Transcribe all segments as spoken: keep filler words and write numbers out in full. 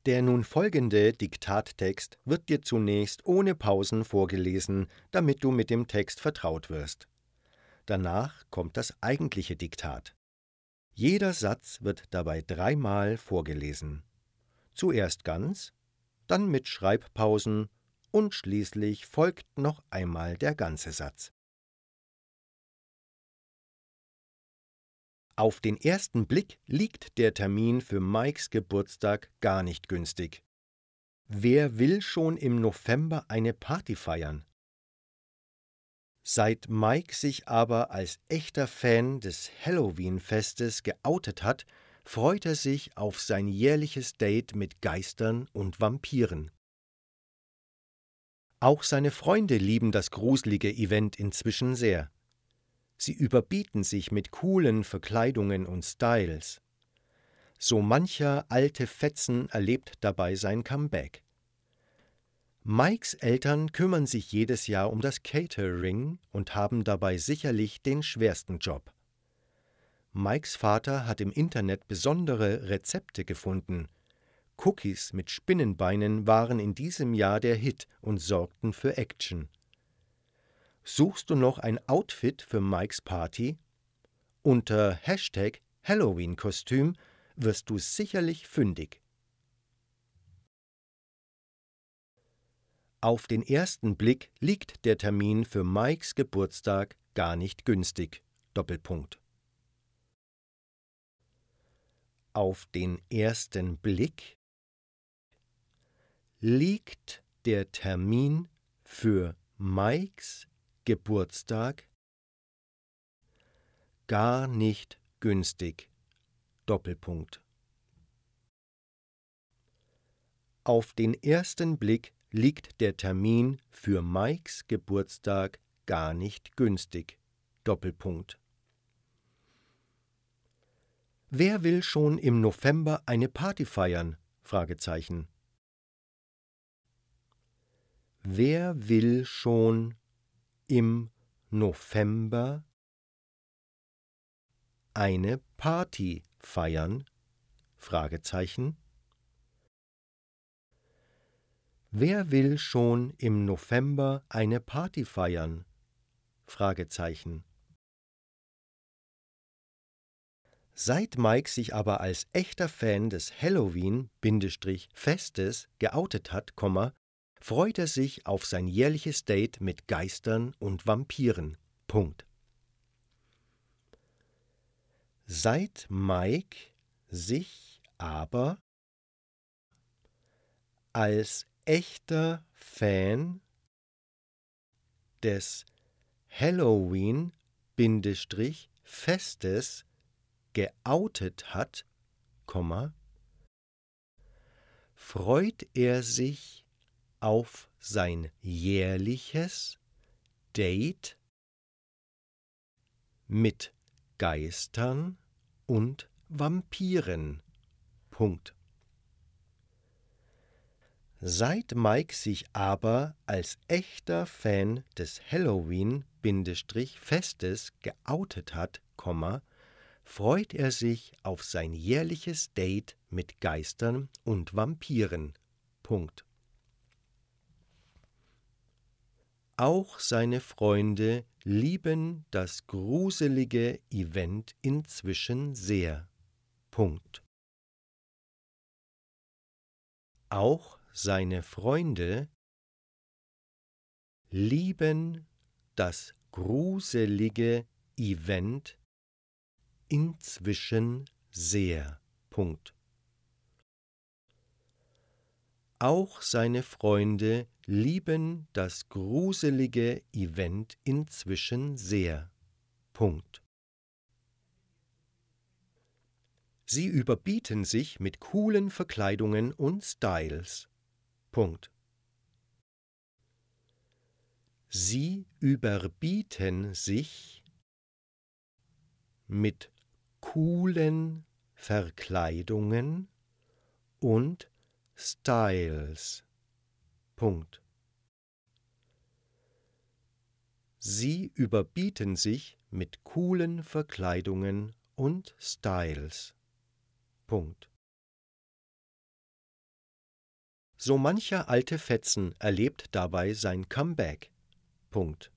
Der nun folgende Diktattext wird dir zunächst ohne Pausen vorgelesen, damit du mit dem Text vertraut wirst. Danach kommt das eigentliche Diktat. Jeder Satz wird dabei dreimal vorgelesen. Zuerst ganz, dann mit Schreibpausen und schließlich folgt noch einmal der ganze Satz. Auf den ersten Blick liegt der Termin für Mikes Geburtstag gar nicht günstig. Wer will schon im November eine Party feiern? Seit Mike sich aber als echter Fan des Halloween-Festes geoutet hat, freut er sich auf sein jährliches Date mit Geistern und Vampiren. Auch seine Freunde lieben das gruselige Event inzwischen sehr. Sie überbieten sich mit coolen Verkleidungen und Styles. So mancher alte Fetzen erlebt dabei sein Comeback. Mikes Eltern kümmern sich jedes Jahr um das Catering und haben dabei sicherlich den schwersten Job. Mikes Vater hat im Internet besondere Rezepte gefunden. Cookies mit Spinnenbeinen waren in diesem Jahr der Hit und sorgten für Action. Suchst du noch ein Outfit für Mikes Party? Unter Hashtag Halloween-Kostüm wirst du sicherlich fündig. Auf den ersten Blick liegt der Termin für Mikes Geburtstag gar nicht günstig. Doppelpunkt. Auf den ersten Blick liegt der Termin für Mikes Geburtstag gar nicht günstig. Doppelpunkt. Auf den ersten Blick liegt der Termin für Mikes Geburtstag gar nicht günstig. Doppelpunkt. Wer will schon im November eine Party feiern? Fragezeichen. Wer will schon im November eine Party feiern? Fragezeichen. Wer will schon im November eine Party feiern? Fragezeichen. Seit Mike sich aber als echter Fan des Halloween-Festes geoutet hat, freut er sich auf sein jährliches Date mit Geistern und Vampiren. Punkt. Seit Mike sich aber als echter Fan des Halloween-Festes geoutet hat, freut er sich auf sein jährliches Date mit Geistern und Vampiren. Punkt. Seit Mike sich aber als echter Fan des Halloween-Festes geoutet hat, freut er sich auf sein jährliches Date mit Geistern und Vampiren. Punkt. Auch seine Freunde lieben das gruselige Event inzwischen sehr. Punkt. Auch seine Freunde lieben das gruselige Event inzwischen sehr. Punkt. Auch seine Freunde lieben das gruselige Event inzwischen sehr. Punkt. Sie überbieten sich mit coolen Verkleidungen und Styles. Punkt. Sie überbieten sich mit coolen Verkleidungen und Styles. Punkt. Sie überbieten sich mit coolen Verkleidungen und Styles. Punkt. So mancher alte Fetzen erlebt dabei sein Comeback. Punkt.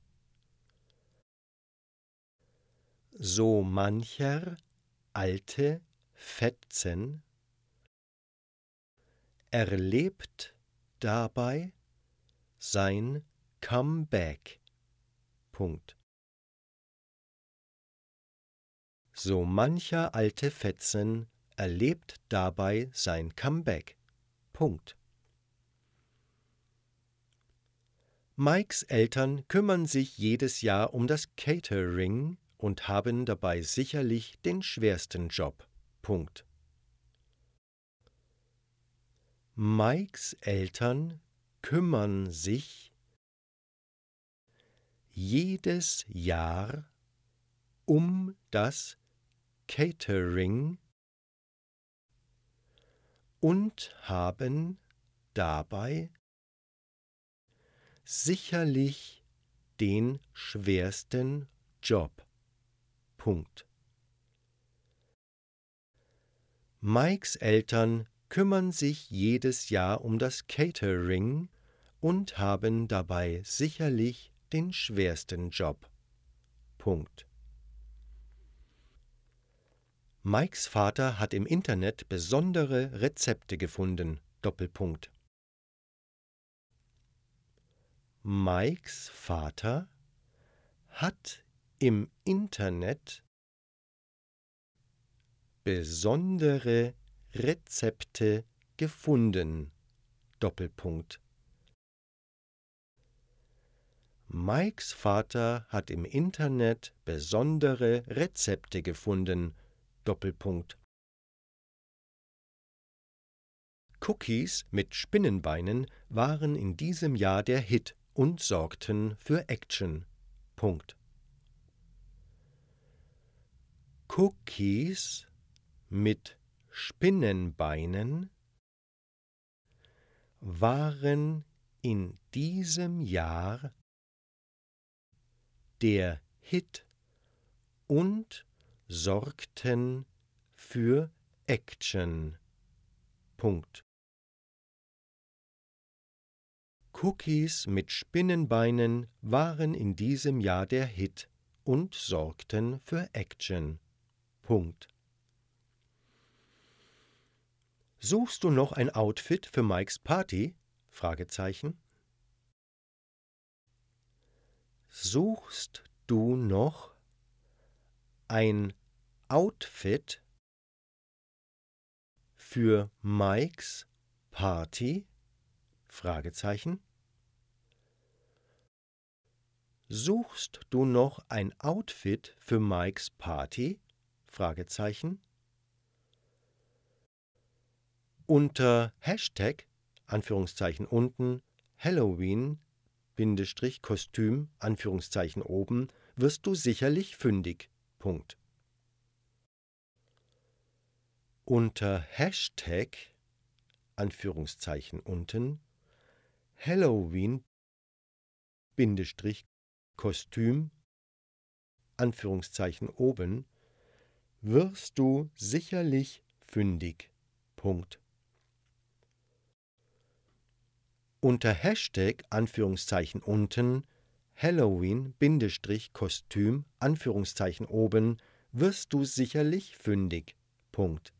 So mancher alte Fetzen erlebt dabei sein Comeback. Punkt. So mancher alte Fetzen erlebt dabei sein Comeback. Punkt. Mikes Eltern kümmern sich jedes Jahr um das Catering und haben dabei sicherlich den schwersten Job. Punkt. Mikes Eltern kümmern sich jedes Jahr um das Catering und haben dabei sicherlich den schwersten Job. Punkt. Mikes Eltern kümmern sich jedes Jahr um das Catering und haben dabei sicherlich den schwersten Job. Punkt. Mikes Vater hat im Internet besondere Rezepte gefunden. Doppelpunkt. Mikes Vater hat im Internet besondere Rezepte gefunden. Doppelpunkt. Mikes Vater hat im Internet besondere Rezepte gefunden. Doppelpunkt. Cookies mit Spinnenbeinen waren in diesem Jahr der Hit und sorgten für Action. Punkt. Cookies mit Spinnenbeinen waren in diesem Jahr der Hit und sorgten für Action. Punkt. Cookies mit Spinnenbeinen waren in diesem Jahr der Hit und sorgten für Action. Punkt. Suchst du noch ein Outfit für Mikes Party? Fragezeichen. Suchst du noch ein Outfit für Mikes Party? Fragezeichen. Suchst du noch ein Outfit für Mikes Party? Fragezeichen. Unter Hashtag, Anführungszeichen unten, Halloween, Bindestrich, Kostüm, Anführungszeichen oben, wirst du sicherlich fündig. Punkt. Unter Hashtag, Anführungszeichen unten, Halloween, Bindestrich, Kostüm, Anführungszeichen oben, wirst du sicherlich fündig. Punkt. Unter Hashtag, Anführungszeichen unten, Halloween, Bindestrich, Kostüm, Anführungszeichen oben, wirst du sicherlich fündig. Punkt.